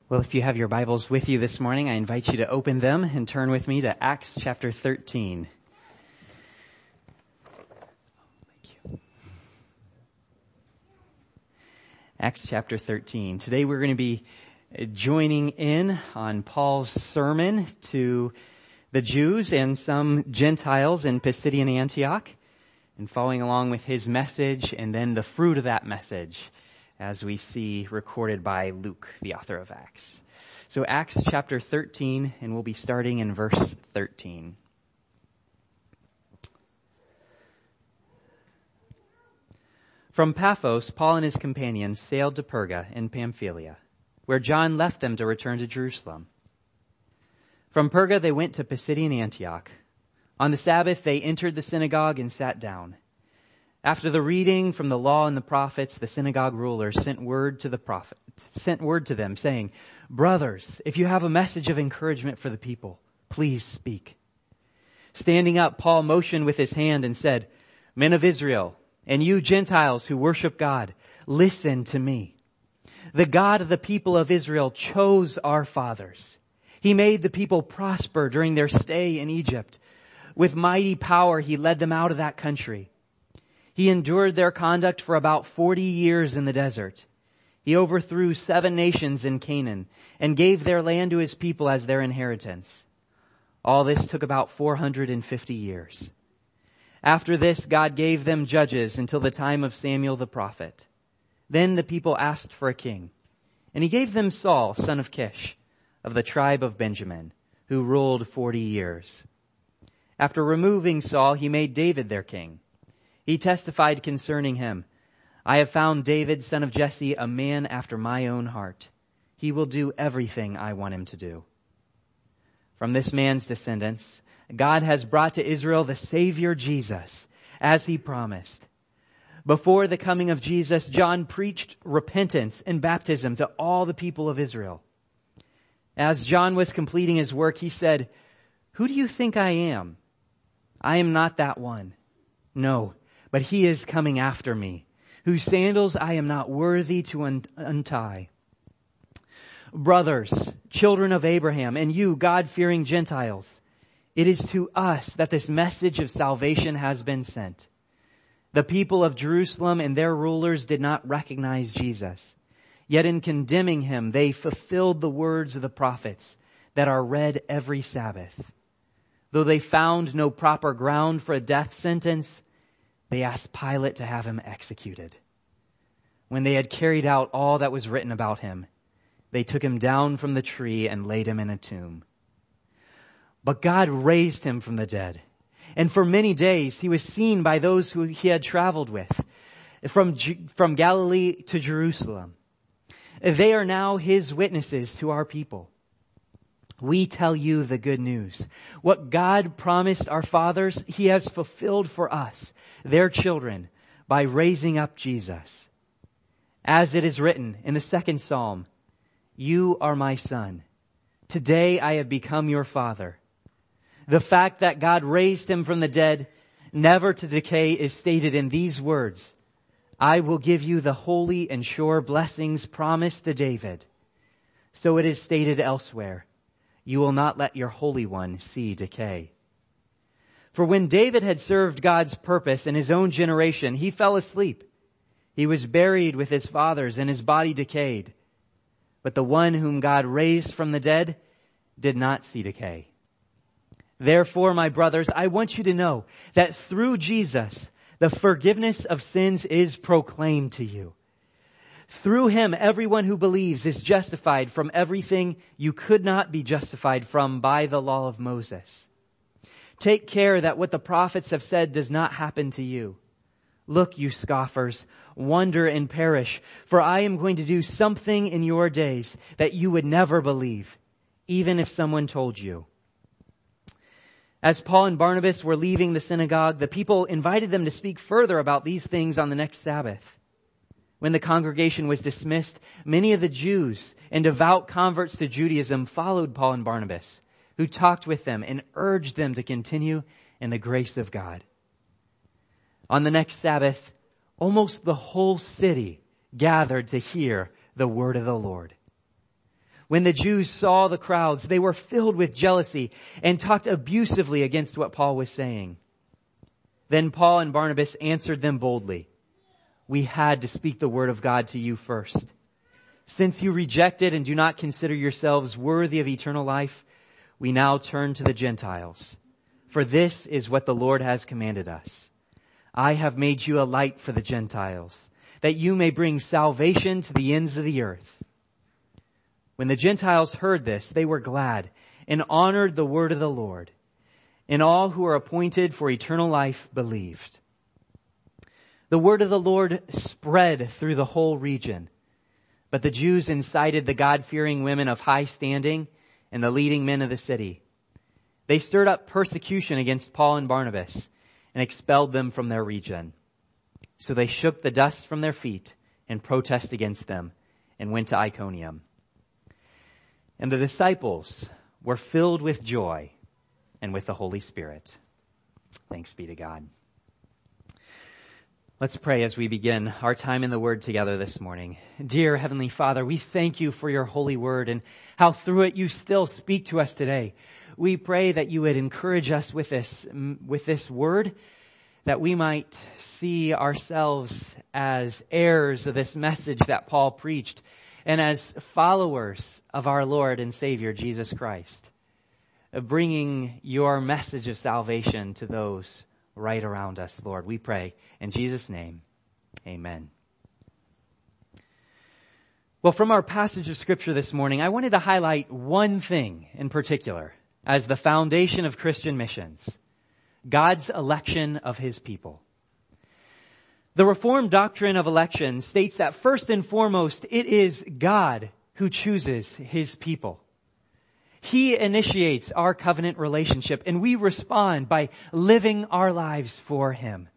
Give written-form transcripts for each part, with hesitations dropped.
Well, if you have your Bibles with you this morning, I invite you to open them and turn with me to Acts chapter 13. Thank you. Acts chapter 13. Today we're going to be joining in on Paul's sermon to the Jews and some Gentiles in Pisidian Antioch, and following along with his message and then the fruit of that message, as we see recorded by Luke, the author of Acts. So Acts chapter 13, and we'll be starting in verse 13. From Paphos, Paul and his companions sailed to Perga in Pamphylia, where John left them to return to Jerusalem. From Perga they went to Pisidian Antioch. On the Sabbath they entered the synagogue and sat down. After the reading from the law and the prophets, the synagogue rulers sent word to them saying, "Brothers, if you have a message of encouragement for the people, please speak." Standing up, Paul motioned with his hand and said, "Men of Israel, and you Gentiles who worship God, listen to me. The God of the people of Israel chose our fathers. He made the people prosper during their stay in Egypt. With mighty power, he led them out of that country. He endured their conduct for about 40 years in the desert. He overthrew 7 nations in Canaan and gave their land to his people as their inheritance. All this took about 450 years. After this, God gave them judges until the time of Samuel the prophet. Then the people asked for a king, and he gave them Saul, son of Kish, of the tribe of Benjamin, who ruled 40 years. After removing Saul, he made David their king. He testified concerning him, "I have found David, son of Jesse, a man after my own heart. He will do everything I want him to do." From this man's descendants, God has brought to Israel the Savior Jesus, as he promised. Before the coming of Jesus, John preached repentance and baptism to all the people of Israel. As John was completing his work, he said, "Who do you think I am? I am not that one. No, but he is coming after me, whose sandals I am not worthy to untie. Brothers, children of Abraham, and you God-fearing Gentiles, it is to us that this message of salvation has been sent. The people of Jerusalem and their rulers did not recognize Jesus. Yet in condemning him, they fulfilled the words of the prophets that are read every Sabbath. Though they found no proper ground for a death sentence, they asked Pilate to have him executed. When they had carried out all that was written about him, they took him down from the tree and laid him in a tomb. But God raised him from the dead, and for many days he was seen by those who he had traveled with, from Galilee to Jerusalem. They are now his witnesses to our people. We tell you the good news. What God promised our fathers, he has fulfilled for us, their children, by raising up Jesus. As it is written in the 2nd Psalm, "You are my son. Today I have become your father." The fact that God raised him from the dead, never to decay, is stated in these words, "I will give you the holy and sure blessings promised to David." So it is stated elsewhere, "You will not let your Holy One see decay." For when David had served God's purpose in his own generation, he fell asleep. He was buried with his fathers and his body decayed. But the one whom God raised from the dead did not see decay. Therefore, my brothers, I want you to know that through Jesus, the forgiveness of sins is proclaimed to you. Through him, everyone who believes is justified from everything you could not be justified from by the law of Moses. Take care that what the prophets have said does not happen to you. Look, you scoffers, wonder and perish, for I am going to do something in your days that you would never believe, even if someone told you. As Paul and Barnabas were leaving the synagogue, the people invited them to speak further about these things on the next Sabbath. When the congregation was dismissed, many of the Jews and devout converts to Judaism followed Paul and Barnabas, who talked with them and urged them to continue in the grace of God. On the next Sabbath, almost the whole city gathered to hear the word of the Lord. When the Jews saw the crowds, they were filled with jealousy and talked abusively against what Paul was saying. Then Paul and Barnabas answered them boldly. We had to speak the word of God to you first. Since you rejected and do not consider yourselves worthy of eternal life, we now turn to the Gentiles. For this is what the Lord has commanded us. I have made you a light for the Gentiles, that you may bring salvation to the ends of the earth. When the Gentiles heard this, they were glad and honored the word of the Lord. And all who are appointed for eternal life believed. The word of the Lord spread through the whole region. But the Jews incited the God-fearing women of high standing and the leading men of the city. They stirred up persecution against Paul and Barnabas and expelled them from their region. So they shook the dust from their feet and protested against them and went to Iconium. And the disciples were filled with joy and with the Holy Spirit. Thanks be to God. Let's pray as we begin our time in the Word together this morning. Dear Heavenly Father, we thank you for your holy Word and how through it you still speak to us today. We pray that you would encourage us with this Word, that we might see ourselves as heirs of this message that Paul preached and as followers of our Lord and Savior, Jesus Christ, bringing your message of salvation to those right around us, Lord. We pray in Jesus' name, amen. Well, from our passage of Scripture this morning, I wanted to highlight one thing in particular as the foundation of Christian missions: God's election of His people. The Reformed doctrine of election states that first and foremost, it is God who chooses His people. He initiates our covenant relationship, and we respond by living our lives for Him.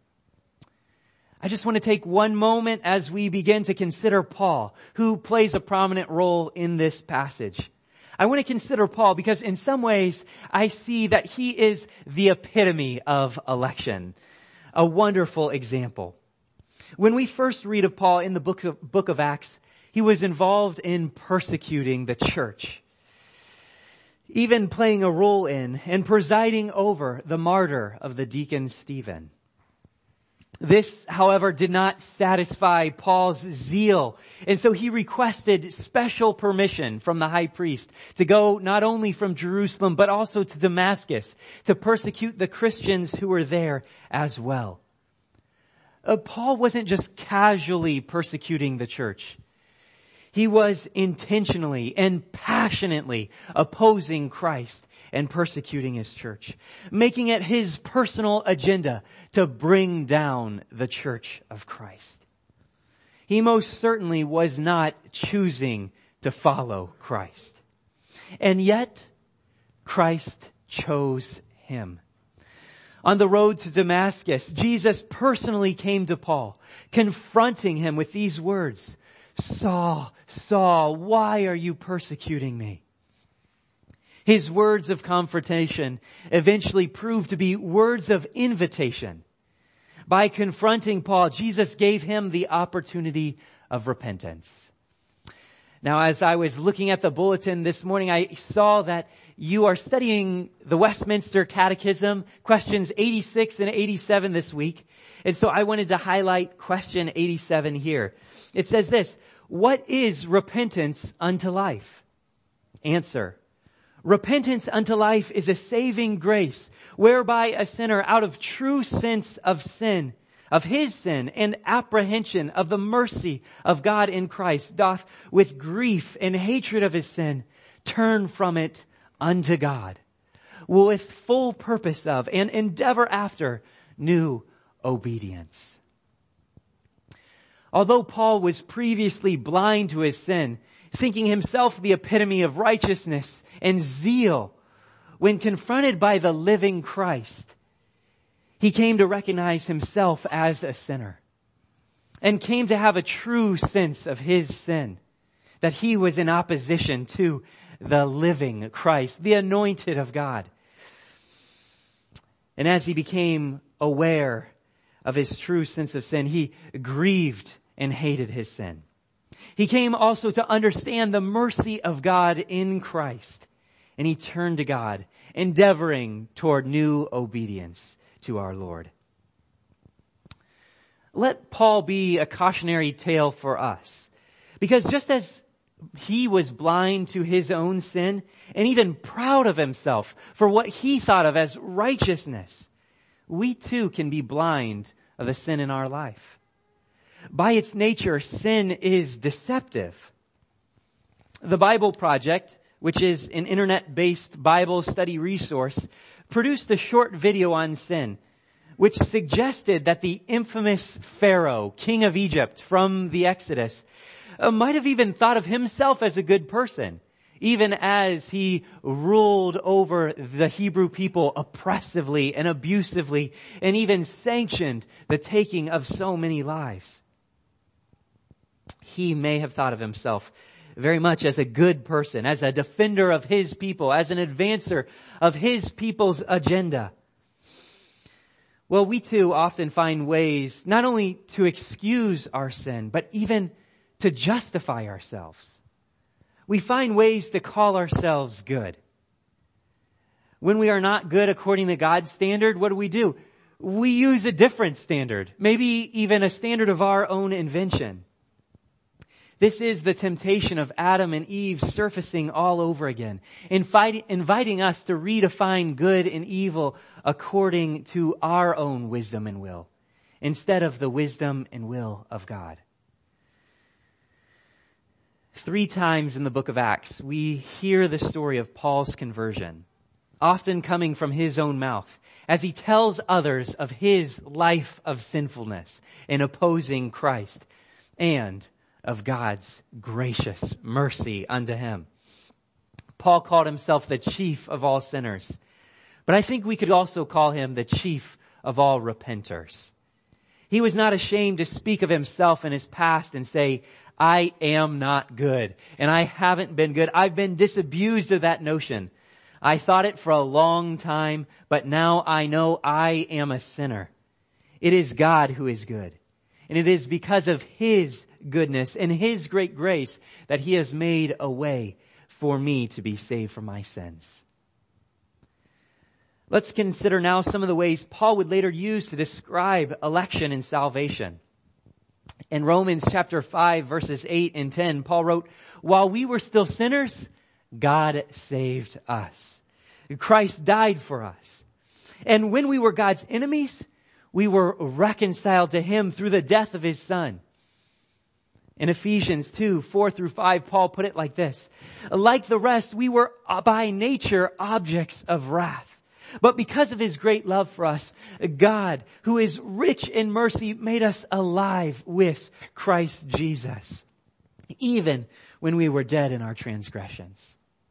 I just want to take one moment as we begin to consider Paul, who plays a prominent role in this passage. I want to consider Paul because in some ways I see that he is the epitome of election, a wonderful example. When we first read of Paul in the book of Acts, he was involved in persecuting the church, even playing a role in and presiding over the martyr of the deacon Stephen. This, however, did not satisfy Paul's zeal, and so he requested special permission from the high priest to go not only from Jerusalem but also to Damascus to persecute the Christians who were there as well. Paul wasn't just casually persecuting the church. He was intentionally and passionately opposing Christ and persecuting His church, making it his personal agenda to bring down the church of Christ. He most certainly was not choosing to follow Christ. And yet, Christ chose him. On the road to Damascus, Jesus personally came to Paul, confronting him with these words: "Saul, Saul, why are you persecuting me?" His words of confrontation eventually proved to be words of invitation. By confronting Paul, Jesus gave him the opportunity of repentance. Now, as I was looking at the bulletin this morning, I saw that you are studying the Westminster Catechism, questions 86 and 87 this week. And so I wanted to highlight question 87 here. It says this: what is repentance unto life? Answer: repentance unto life is a saving grace, whereby a sinner, out of true sense of sin, of his sin, and apprehension of the mercy of God in Christ, doth with grief and hatred of his sin turn from it unto God, with full purpose of and endeavor after new obedience. Although Paul was previously blind to his sin, thinking himself the epitome of righteousness and zeal, when confronted by the living Christ, he came to recognize himself as a sinner and came to have a true sense of his sin, that he was in opposition to the living Christ, the anointed of God. And as he became aware of his true sense of sin, he grieved and hated his sin. He came also to understand the mercy of God in Christ. And he turned to God, endeavoring toward new obedience to our Lord. Let Paul be a cautionary tale for us. Because just as he was blind to his own sin and even proud of himself for what he thought of as righteousness, we too can be blind of the sin in our life. By its nature, sin is deceptive. The Bible Project, which is an internet-based Bible study resource, produced a short video on sin, which suggested that the infamous Pharaoh, king of Egypt from the Exodus, might have even thought of himself as a good person, even as he ruled over the Hebrew people oppressively and abusively, and even sanctioned the taking of so many lives. He may have thought of himself very much as a good person, as a defender of his people, as an advancer of his people's agenda. Well, we too often find ways not only to excuse our sin, but even to justify ourselves. We find ways to call ourselves good. When we are not good according to God's standard, what do? We use a different standard, maybe even a standard of our own invention. This is the temptation of Adam and Eve surfacing all over again, inviting us to redefine good and evil according to our own wisdom and will, instead of the wisdom and will of God. 3 times in the book of Acts, we hear the story of Paul's conversion, often coming from his own mouth, as he tells others of his life of sinfulness in opposing Christ, and of God's gracious mercy unto him. Paul called himself the chief of all sinners, but I think we could also call him the chief of all repenters. He was not ashamed to speak of himself in his past and say, I am not good, and I haven't been good. I've been disabused of that notion. I thought it for a long time, but now I know I am a sinner. It is God who is good, and it is because of his goodness and his great grace that he has made a way for me to be saved from my sins. Let's consider now some of the ways Paul would later use to describe election and salvation. In Romans chapter 5 verses 8 and 10, Paul wrote, while we were still sinners, God saved us. Christ died for us. And when we were God's enemies, we were reconciled to him through the death of his son. In Ephesians 2, 4 through 5, Paul put it like this. Like the rest, we were by nature objects of wrath. But because of his great love for us, God, who is rich in mercy, made us alive with Christ Jesus, even when we were dead in our transgressions.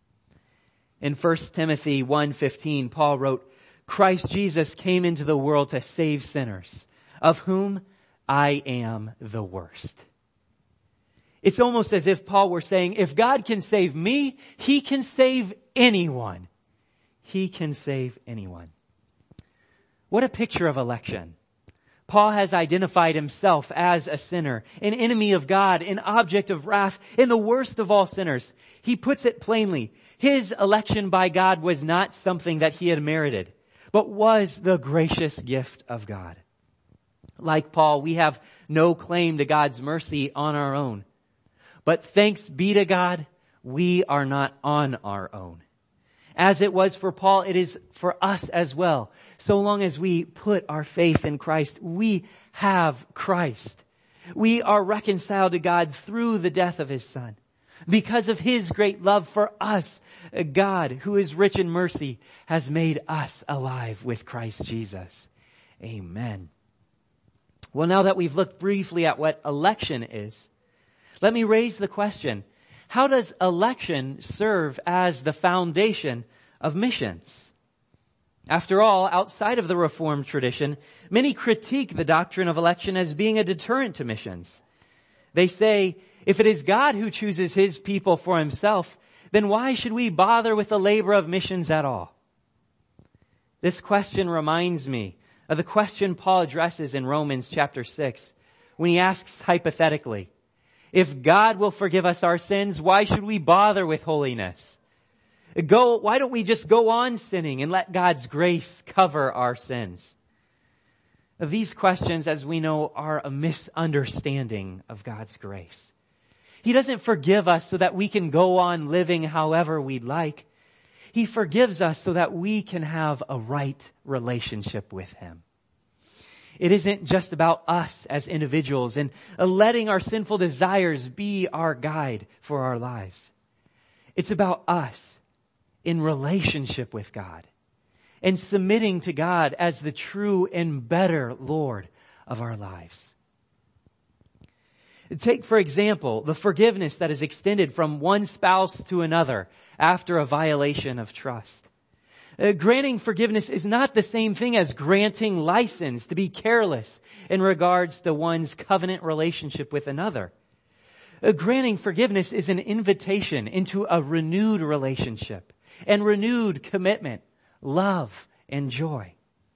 In 1 Timothy 1:15, Paul wrote, Christ Jesus came into the world to save sinners, of whom I am the worst. It's almost as if Paul were saying, if God can save me, he can save anyone. He can save anyone. What a picture of election. Paul has identified himself as a sinner, an enemy of God, an object of wrath, and the worst of all sinners. He puts it plainly. His election by God was not something that he had merited, but was the gracious gift of God. Like Paul, we have no claim to God's mercy on our own. But thanks be to God, we are not on our own. As it was for Paul, it is for us as well. So long as we put our faith in Christ, we have Christ. We are reconciled to God through the death of his son. Because of his great love for us, God, who is rich in mercy, has made us alive with Christ Jesus. Amen. Well, now that we've looked briefly at what election is, let me raise the question, how does election serve as the foundation of missions? After all, outside of the Reformed tradition, many critique the doctrine of election as being a deterrent to missions. They say, if it is God who chooses his people for himself, then why should we bother with the labor of missions at all? This question reminds me of the question Paul addresses in Romans chapter 6, when he asks hypothetically, If God will forgive us our sins, why should we bother with holiness? Why don't we just go on sinning and let God's grace cover our sins? These questions, as we know, are a misunderstanding of God's grace. He doesn't forgive us so that we can go on living however we'd like. He forgives us so that we can have a right relationship with Him. It isn't just about us as individuals and letting our sinful desires be our guide for our lives. It's about us in relationship with God and submitting to God as the true and better Lord of our lives. Take, for example, the forgiveness that is extended from one spouse to another after a violation of trust. Granting forgiveness is not the same thing as granting license to be careless in regards to one's covenant relationship with another. Granting forgiveness is an invitation into a renewed relationship and renewed commitment, love, and joy.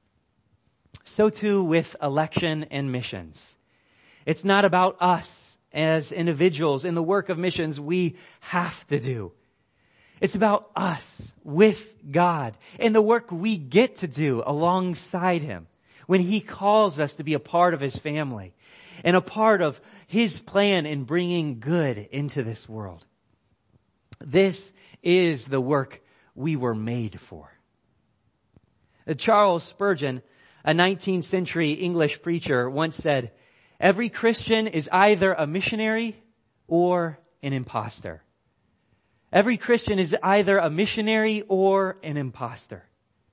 So too with election and missions. It's not about us as individuals in the work of missions we have to do. It's about us with God and the work we get to do alongside Him when He calls us to be a part of His family and a part of His plan in bringing good into this world. This is the work we were made for. Charles Spurgeon, a 19th century English preacher, once said, "Every Christian is either a missionary or an imposter." Every Christian is either a missionary or an imposter.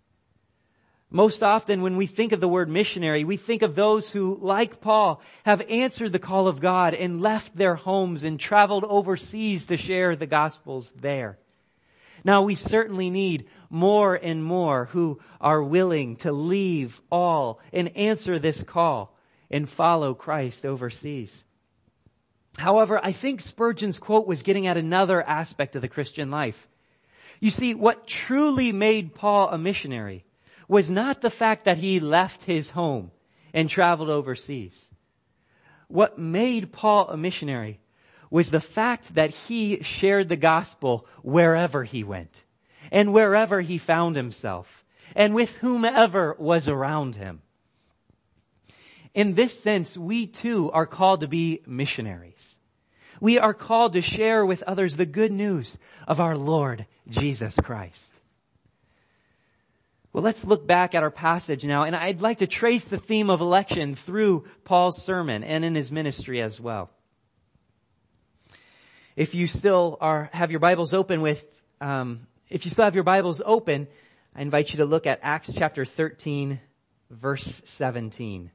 Most often when we think of the word missionary, we think of those who, like Paul, have answered the call of God and left their homes and traveled overseas to share the Gospels there. Now we certainly need more and more who are willing to leave all and answer this call and follow Christ overseas. However, I think Spurgeon's quote was getting at another aspect of the Christian life. You see, what truly made Paul a missionary was not the fact that he left his home and traveled overseas. What made Paul a missionary was the fact that he shared the gospel wherever he went and wherever he found himself and with whomever was around him. In this sense, we too are called to be missionaries. We are called to share with others the good news of our Lord Jesus Christ. Well, let's look back at our passage now, and I'd like to trace the theme of election through Paul's sermon and in his ministry as well. If you still have your Bibles open I invite you to look at Acts chapter 13, verse 17.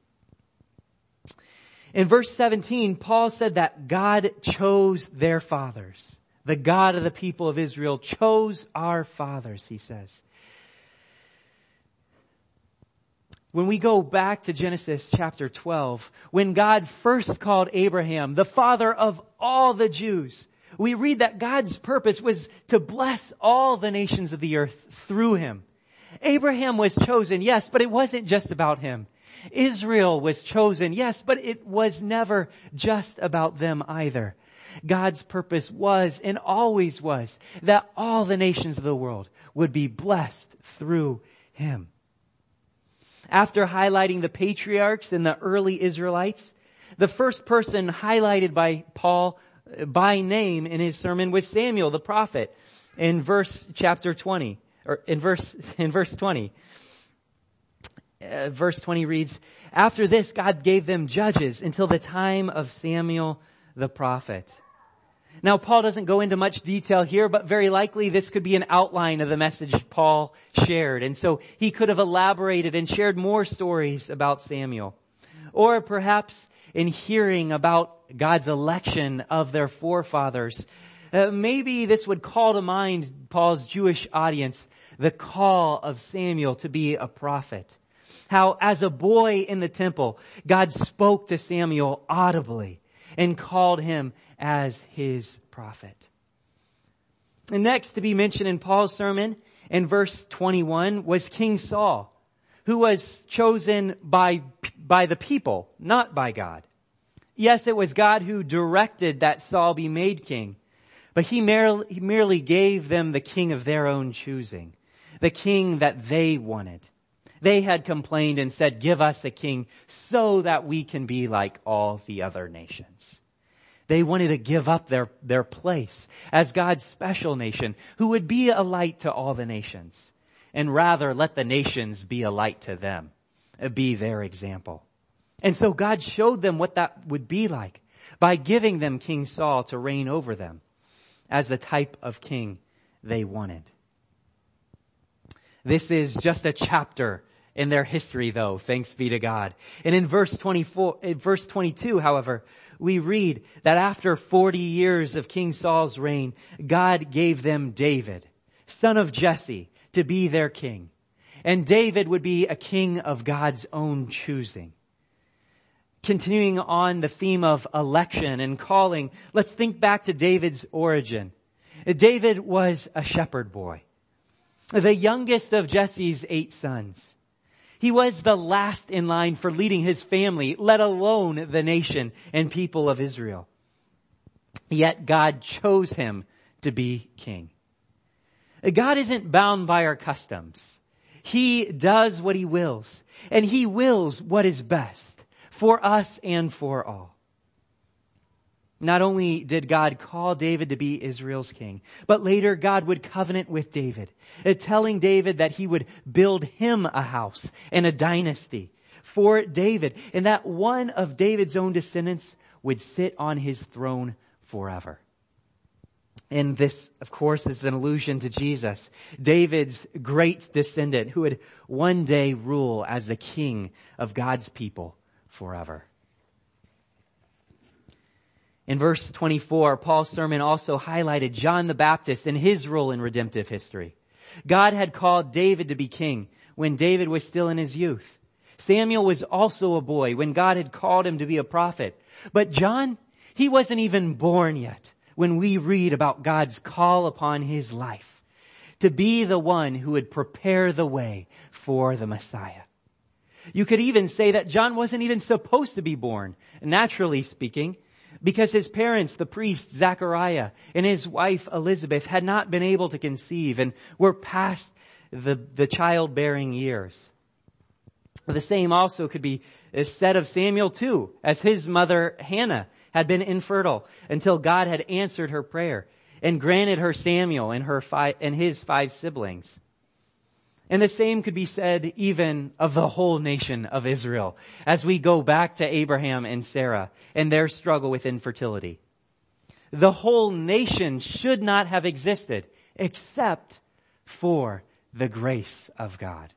In verse 17, Paul said that God chose their fathers. The God of the people of Israel chose our fathers, he says. When we go back to Genesis chapter 12, when God first called Abraham the father of all the Jews, we read that God's purpose was to bless all the nations of the earth through him. Abraham was chosen, yes, but it wasn't just about him. Israel was chosen, yes, but it was never just about them either. God's purpose was and always was that all the nations of the world would be blessed through him. After highlighting the patriarchs and the early Israelites, the first person highlighted by Paul by name in his sermon was Samuel the prophet in verse 20. Verse 20 reads, "After this, God gave them judges until the time of Samuel the prophet." Now, Paul doesn't go into much detail here, but very likely this could be an outline of the message Paul shared. And so he could have elaborated and shared more stories about Samuel. Or perhaps in hearing about God's election of their forefathers, maybe this would call to mind Paul's Jewish audience the call of Samuel to be a prophet. How as a boy in the temple, God spoke to Samuel audibly and called him as his prophet. And next to be mentioned in Paul's sermon in verse 21 was King Saul, who was chosen by the people, not by God. Yes, it was God who directed that Saul be made king, but he merely gave them the king of their own choosing, the king that they wanted. They had complained and said, give us a king so that we can be like all the other nations. They wanted to give up their place as God's special nation who would be a light to all the nations, and rather let the nations be a light to them, be their example. And so God showed them what that would be like by giving them King Saul to reign over them as the type of king they wanted. This is just a chapter in their history, though, thanks be to God. And in verse 22, however, we read that after 40 years of King Saul's reign, God gave them David, son of Jesse, to be their king. And David would be a king of God's own choosing. Continuing on the theme of election and calling, let's think back to David's origin. David was a shepherd boy, the youngest of Jesse's 8 sons. He was the last in line for leading his family, let alone the nation and people of Israel. Yet God chose him to be king. God isn't bound by our customs. He does what he wills, and he wills what is best for us and for all. Not only did God call David to be Israel's king, but later God would covenant with David, telling David that he would build him a house and a dynasty for David, and that one of David's own descendants would sit on his throne forever. And this, of course, is an allusion to Jesus, David's great descendant who would one day rule as the king of God's people forever. In verse 24, Paul's sermon also highlighted John the Baptist and his role in redemptive history. God had called David to be king when David was still in his youth. Samuel was also a boy when God had called him to be a prophet. But John, he wasn't even born yet when we read about God's call upon his life to be the one who would prepare the way for the Messiah. You could even say that John wasn't even supposed to be born, naturally speaking, because his parents, the priest Zechariah and his wife Elizabeth, had not been able to conceive and were past the childbearing years. The same also could be said of Samuel too, as his mother Hannah had been infertile until God had answered her prayer and granted her Samuel and his 5 siblings. And the same could be said even of the whole nation of Israel as we go back to Abraham and Sarah and their struggle with infertility. The whole nation should not have existed except for the grace of God.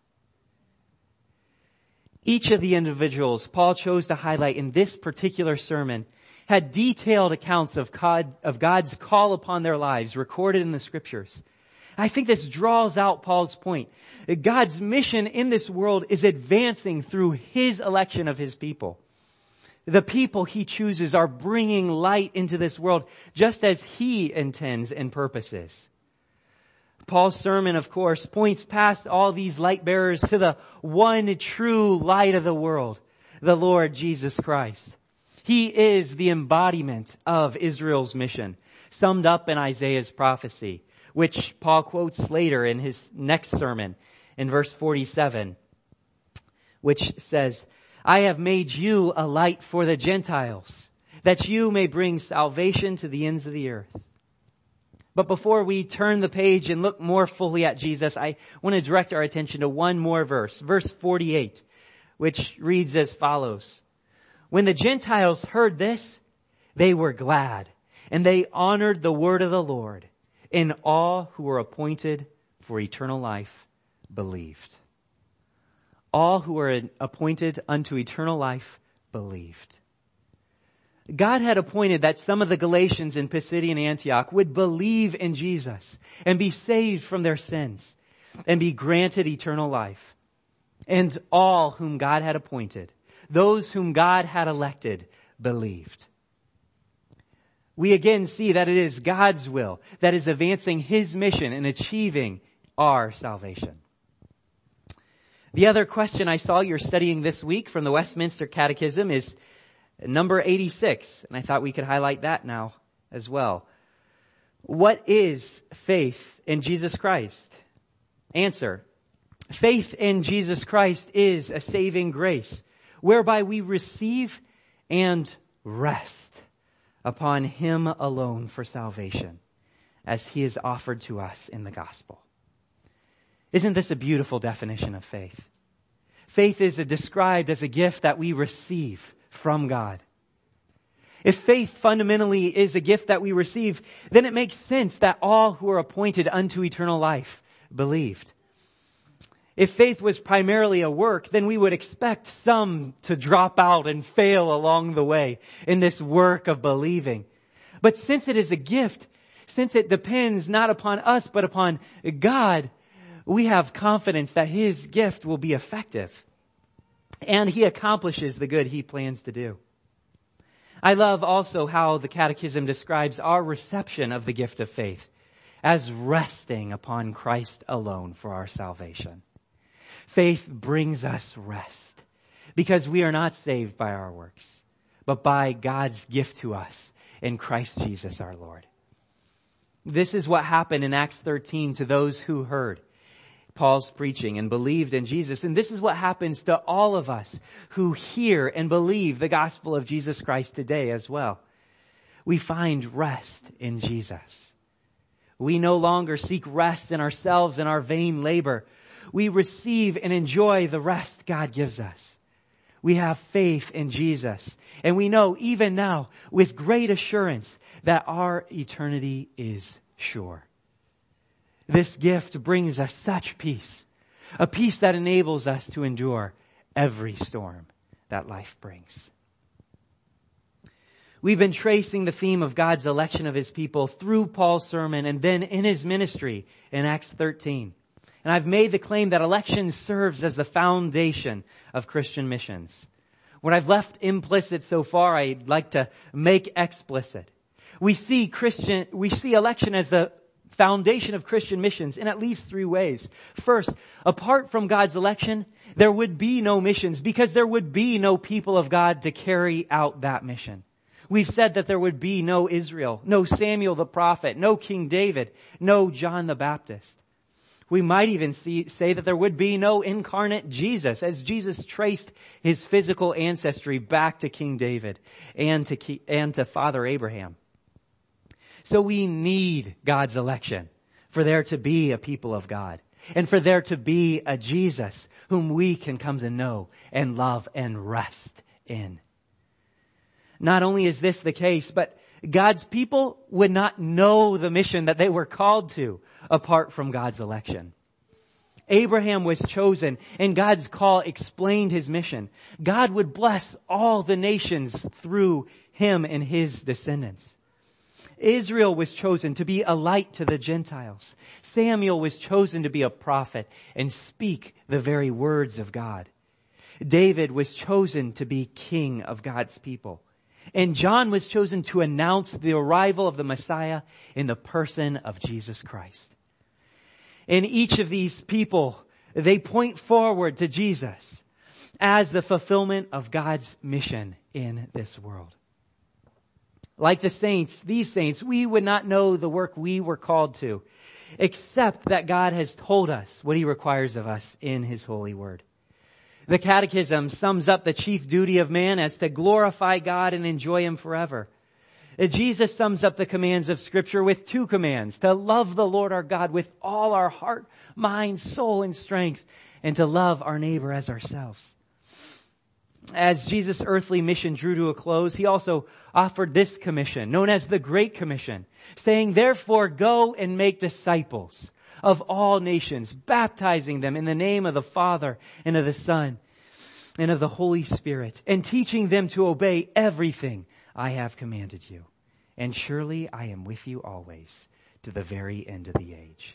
Each of the individuals Paul chose to highlight in this particular sermon had detailed accounts of God's call upon their lives recorded in the scriptures. I think this draws out Paul's point. God's mission in this world is advancing through his election of his people. The people he chooses are bringing light into this world just as he intends and purposes. Paul's sermon, of course, points past all these light bearers to the one true light of the world, the Lord Jesus Christ. He is the embodiment of Israel's mission, summed up in Isaiah's prophecy, which Paul quotes later in his next sermon in verse 47, which says, I have made you a light for the Gentiles, that you may bring salvation to the ends of the earth. But before we turn the page and look more fully at Jesus, I want to direct our attention to one more verse, verse 48, which reads as follows. When the Gentiles heard this, they were glad, and they honored the word of the Lord. And all who were appointed for eternal life believed. All who were appointed unto eternal life believed. God had appointed that some of the Galatians in Pisidian Antioch would believe in Jesus and be saved from their sins and be granted eternal life. And all whom God had appointed, those whom God had elected, believed. We again see that it is God's will that is advancing his mission and achieving our salvation. The other question I saw you're studying this week from the Westminster Catechism is, Number 86, and I thought we could highlight that now as well. What is faith in Jesus Christ? Answer. Faith in Jesus Christ is a saving grace, whereby we receive and rest upon Him alone for salvation, as He is offered to us in the gospel. Isn't this a beautiful definition of faith? Faith is described as a gift that we receive from God. If faith fundamentally is a gift that we receive, then it makes sense that all who are appointed unto eternal life believed. If faith was primarily a work, then we would expect some to drop out and fail along the way in this work of believing. But since it is a gift, since it depends not upon us but upon God, we have confidence that His gift will be effective. And He accomplishes the good He plans to do. I love also how the Catechism describes our reception of the gift of faith as resting upon Christ alone for our salvation. Faith brings us rest because we are not saved by our works, but by God's gift to us in Christ Jesus our Lord. This is what happened in Acts 13 to those who heard Paul's preaching and believed in Jesus. And this is what happens to all of us who hear and believe the gospel of Jesus Christ today as well. We find rest in Jesus. We no longer seek rest in ourselves and our vain labor. We receive and enjoy the rest God gives us. We have faith in Jesus. And we know even now with great assurance that our eternity is sure. This gift brings us such peace, a peace that enables us to endure every storm that life brings. We've been tracing the theme of God's election of His people through Paul's sermon and then in his ministry in Acts 13. And I've made the claim that election serves as the foundation of Christian missions. What I've left implicit so far, I'd like to make explicit. We see election as the foundation of Christian missions in at least three ways. First, apart from God's election, there would be no missions because there would be no people of God to carry out that mission. We've said that there would be no Israel, no Samuel the prophet, no King David, no John the Baptist. We might even say that there would be no incarnate Jesus, as Jesus traced His physical ancestry back to King David and to Father Abraham. So we need God's election for there to be a people of God and for there to be a Jesus whom we can come to know and love and rest in. Not only is this the case, but God's people would not know the mission that they were called to apart from God's election. Abraham was chosen and God's call explained his mission. God would bless all the nations through him and his descendants. Israel was chosen to be a light to the Gentiles. Samuel was chosen to be a prophet and speak the very words of God. David was chosen to be king of God's people. And John was chosen to announce the arrival of the Messiah in the person of Jesus Christ. And each of these people, they point forward to Jesus as the fulfillment of God's mission in this world. Like the saints, these saints, we would not know the work we were called to, except that God has told us what He requires of us in His holy word. The Catechism sums up the chief duty of man as to glorify God and enjoy Him forever. Jesus sums up the commands of Scripture with two commands: to love the Lord our God with all our heart, mind, soul, and strength, and to love our neighbor as ourselves. As Jesus' earthly mission drew to a close, He also offered this commission, known as the Great Commission, saying, "Therefore go and make disciples of all nations, baptizing them in the name of the Father and of the Son and of the Holy Spirit, and teaching them to obey everything I have commanded you. And surely I am with you always to the very end of the age."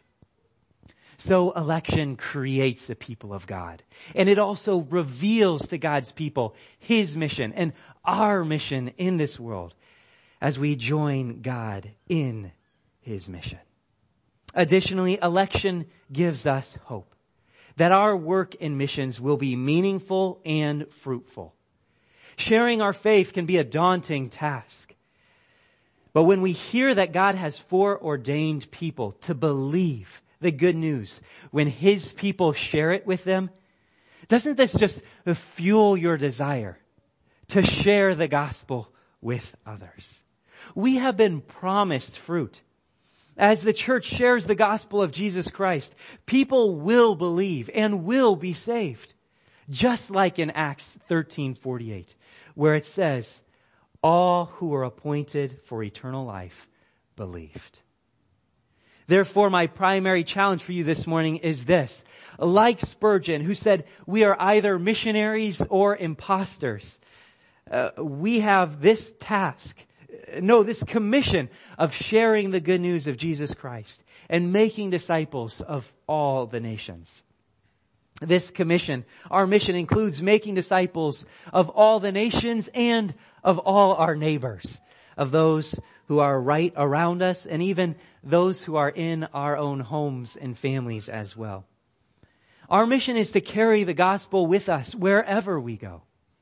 So election creates a people of God. And it also reveals to God's people His mission and our mission in this world as we join God in His mission. Additionally, election gives us hope that our work in missions will be meaningful and fruitful. Sharing our faith can be a daunting task. But when we hear that God has foreordained people to believe the good news, when His people share it with them, doesn't this just fuel your desire to share the gospel with others? We have been promised fruit. As the church shares the gospel of Jesus Christ, people will believe and will be saved. Just like in Acts 13:48, where it says, all who were appointed for eternal life believed. Therefore, my primary challenge for you this morning is this. Like Spurgeon, who said, we are either missionaries or imposters. We have this task, this commission of sharing the good news of Jesus Christ and making disciples of all the nations. This commission, our mission, includes making disciples of all the nations and of all our neighbors, of those who are right around us and even those who are in our own homes and families as well. Our mission is to carry the gospel with us wherever we go.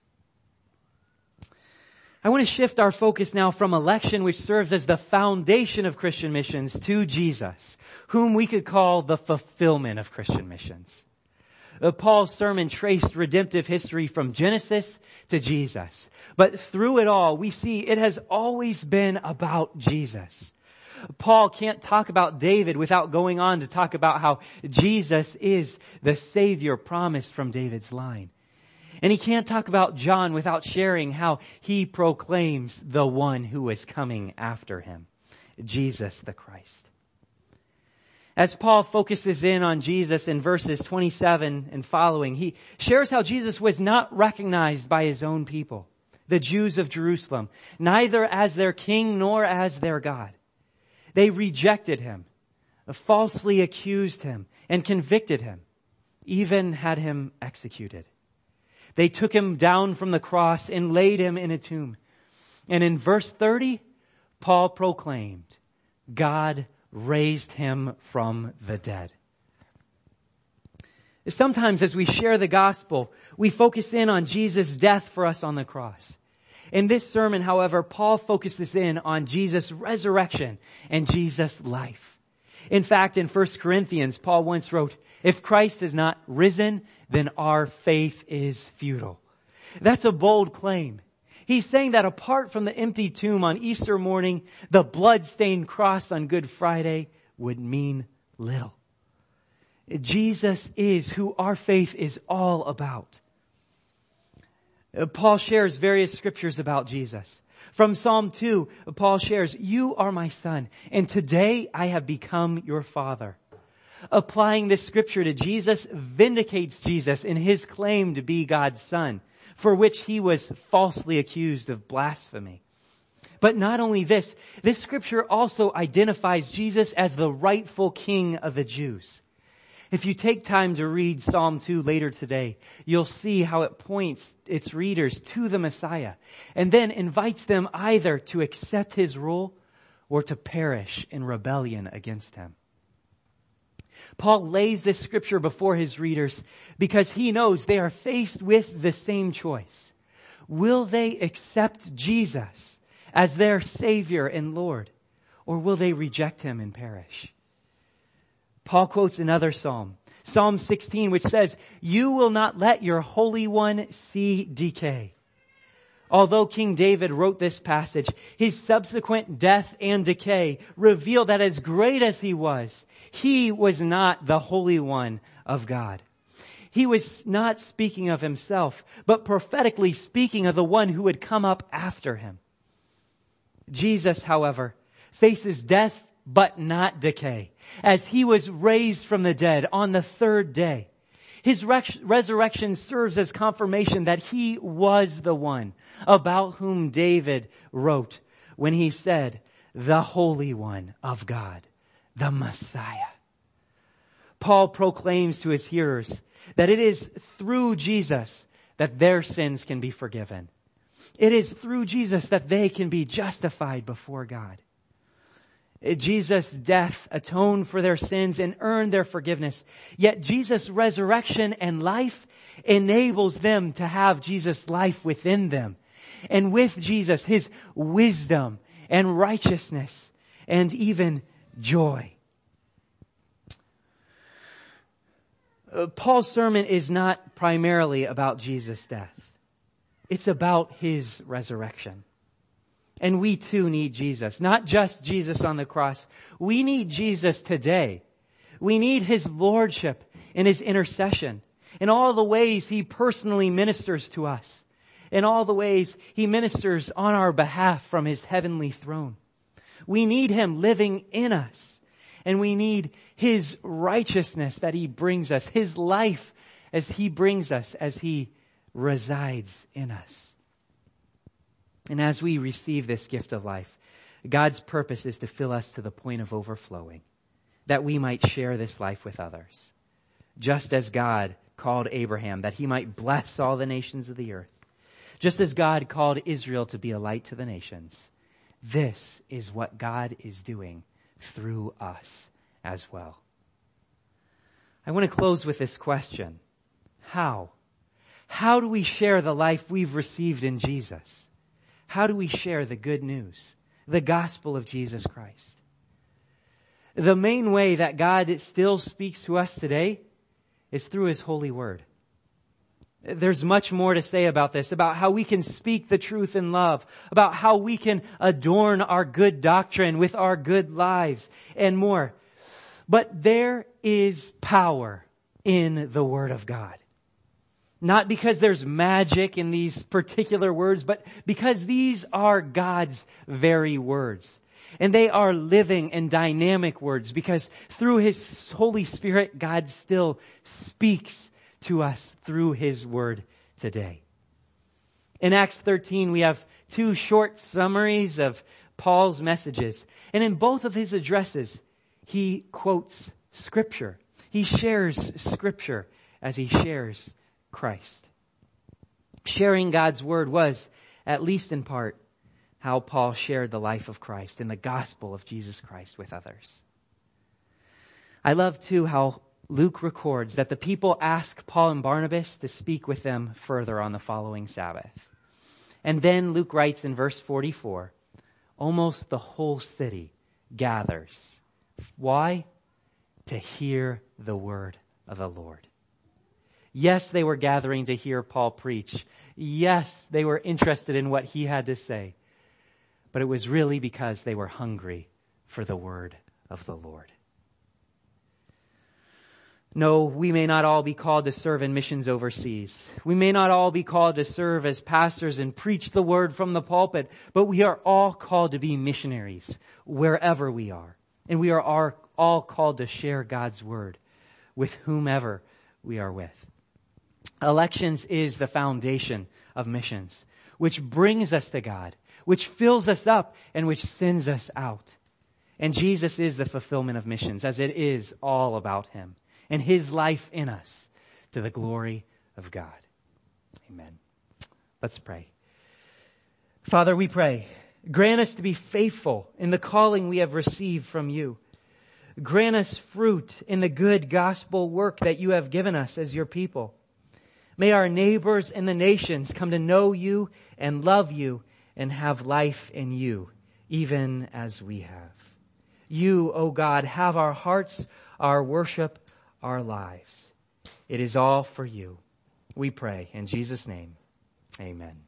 I want to shift our focus now from election, which serves as the foundation of Christian missions, to Jesus, whom we could call the fulfillment of Christian missions. Paul's sermon traced redemptive history from Genesis to Jesus. But through it all, we see it has always been about Jesus. Paul can't talk about David without going on to talk about how Jesus is the Savior promised from David's line. And he can't talk about John without sharing how he proclaims the one who is coming after him, Jesus the Christ. As Paul focuses in on Jesus in verses 27 and following, he shares how Jesus was not recognized by His own people, the Jews of Jerusalem, neither as their king nor as their God. They rejected Him, falsely accused Him, and convicted Him, even had Him executed. They took Him down from the cross and laid Him in a tomb. And in verse 30, Paul proclaimed, God raised Him from the dead. Sometimes as we share the gospel, we focus in on Jesus' death for us on the cross. In this sermon, however, Paul focuses in on Jesus' resurrection and Jesus' life. In fact, in 1 Corinthians, Paul once wrote, if Christ is not risen, then our faith is futile. That's a bold claim. He's saying that apart from the empty tomb on Easter morning, the blood-stained cross on Good Friday would mean little. Jesus is who our faith is all about. Paul shares various scriptures about Jesus. From Psalm 2, Paul shares, you are my son, and today I have become your father. Applying this scripture to Jesus vindicates Jesus in His claim to be God's son, for which He was falsely accused of blasphemy. But not only this scripture also identifies Jesus as the rightful king of the Jews. If you take time to read Psalm 2 later today, you'll see how it points its readers to the Messiah and then invites them either to accept His rule or to perish in rebellion against Him. Paul lays this scripture before his readers because he knows they are faced with the same choice. Will they accept Jesus as their Savior and Lord, or will they reject Him and perish? Paul quotes another psalm, Psalm 16, which says, you will not let your Holy One see decay. Although King David wrote this passage, his subsequent death and decay reveal that as great as he was not the Holy One of God. He was not speaking of himself, but prophetically speaking of the one who would come up after him. Jesus, however, faces death but not decay, as He was raised from the dead on the third day. His resurrection serves as confirmation that He was the one about whom David wrote when he said, the Holy One of God, the Messiah. Paul proclaims to his hearers that it is through Jesus that their sins can be forgiven. It is through Jesus that they can be justified before God. Jesus' death atoned for their sins and earned their forgiveness. Yet Jesus' resurrection and life enables them to have Jesus' life within them And with Jesus, His wisdom and righteousness and even joy. Paul's sermon is not primarily about Jesus' death. It's about His resurrection. And we too need Jesus. Not just Jesus on the cross. We need Jesus today. We need His lordship and His intercession. In all the ways He personally ministers to us. In all the ways He ministers on our behalf from His heavenly throne. We need Him living in us. And we need His righteousness that He brings us. His life as He brings us, as He resides in us. And as we receive this gift of life, God's purpose is to fill us to the point of overflowing, that we might share this life with others. Just as God called Abraham, that he might bless all the nations of the earth. Just as God called Israel to be a light to the nations. This is what God is doing through us as well. I want to close with this question. How? How do we share the life we've received in Jesus? How do we share the good news, the gospel of Jesus Christ? The main way that God still speaks to us today is through His holy word. There's much more to say about this, about how we can speak the truth in love, about how we can adorn our good doctrine with our good lives, and more. But there is power in the Word of God. Not because there's magic in these particular words, but because these are God's very words. And they are living and dynamic words, because through His Holy Spirit, God still speaks to us through His word today. In Acts 13, we have two short summaries of Paul's messages. And in both of his addresses, he quotes Scripture. He shares Scripture as he shares Christ. Sharing God's word was, at least in part, how Paul shared the life of Christ and the gospel of Jesus Christ with others. I love too how Luke records that the people ask Paul and Barnabas to speak with them further on the following Sabbath. And then Luke writes in verse 44, almost the whole city gathers. Why? To hear the word of the Lord. Yes, they were gathering to hear Paul preach. Yes, they were interested in what he had to say. But it was really because they were hungry for the word of the Lord. No, we may not all be called to serve in missions overseas. We may not all be called to serve as pastors and preach the word from the pulpit, but we are all called to be missionaries wherever we are. And we are all called to share God's word with whomever we are with. Elections is the foundation of missions, which brings us to God, which fills us up, and which sends us out. And Jesus is the fulfillment of missions, as it is all about Him and His life in us to the glory of God. Amen. Let's pray. Father, we pray, grant us to be faithful in the calling we have received from You. Grant us fruit in the good gospel work that You have given us as Your people. May our neighbors and the nations come to know You and love You and have life in You, even as we have. You, O God, have our hearts, our worship, our lives. It is all for You. We pray in Jesus' name. Amen.